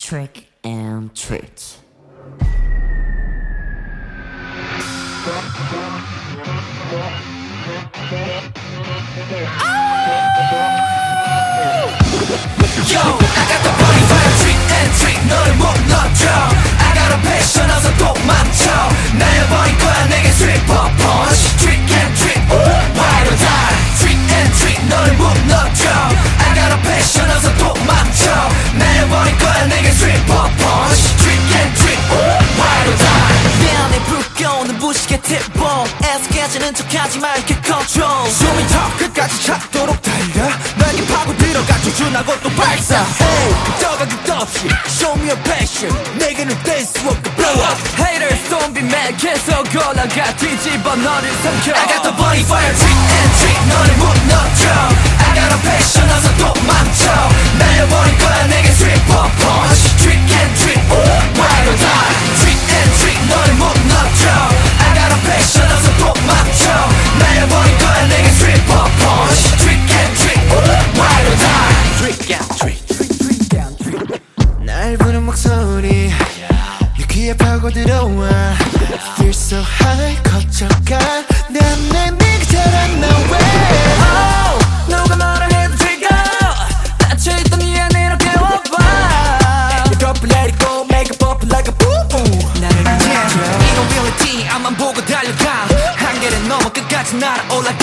Trick and treat. Yo, I got the body fire trick and treat 너를 못 넣어줘 I got a passion 어서 도망쳐 날려버릴 거야 내게 sweeper punch Trick and treat, ride or die Trick and treat 너를 못 넣어줘 I got a passion 어서 도망쳐 날려버릴 거야 내게 sweeper punch Trick and treat, ride or die 내 안에 불 껴오는 부시게 tipball 애석해지는 척하지 마 이렇게 control 숨이 턱 끝까지 찾도록 달려 날개 파고 들어가 조준하고 또 발사 Hey, 끄떡아 끝없이 Show me your passion 내게는 댄스 walk the blow up Haters don't be mad 계속 올라가 뒤집어 너를 삼켜 I got the body fire trick and treat 너를 못 넣어줘 I got a passion 어서 도망쳐 날려버릴 거야 내게 sweeper punch Trick and treat, ride or die Trick and treat 너를 못 넣어줘 I got a passion 어서 도망쳐 날려버릴 거야 내게 sweeper punch Trick and treat, ride or die Trick and treat 날 부는 목소리 내 귀에 파고 들어와 Feel so high 거쳐가 내 안에 네가 자란 나 way Oh, 누가 뭐라 해도 즐겨 닫혀있던 이 안으로 깨워봐 Pick up, let it go, make it pop like a boom 나를 이제줘 이런 reality 앞만 보고 달려가 한계를 넘어 끝까지 날아올라가